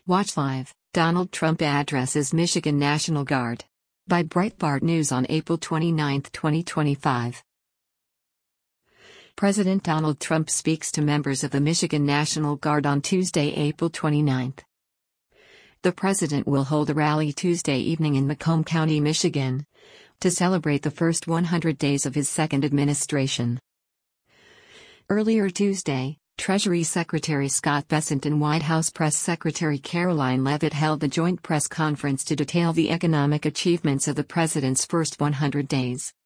Watch live, Donald Trump addresses Michigan National Guard. By Breitbart News on April 29, 2025. President Donald Trump speaks to members of the Michigan National Guard on Tuesday, April 29. The president will hold a rally Tuesday evening in Macomb County, Michigan, to celebrate the first 100 days of his second administration. Earlier Tuesday, Treasury Secretary Scott Bessent and White House Press Secretary Karoline Leavitt held a joint press conference to detail the economic achievements of the president's first 100 days.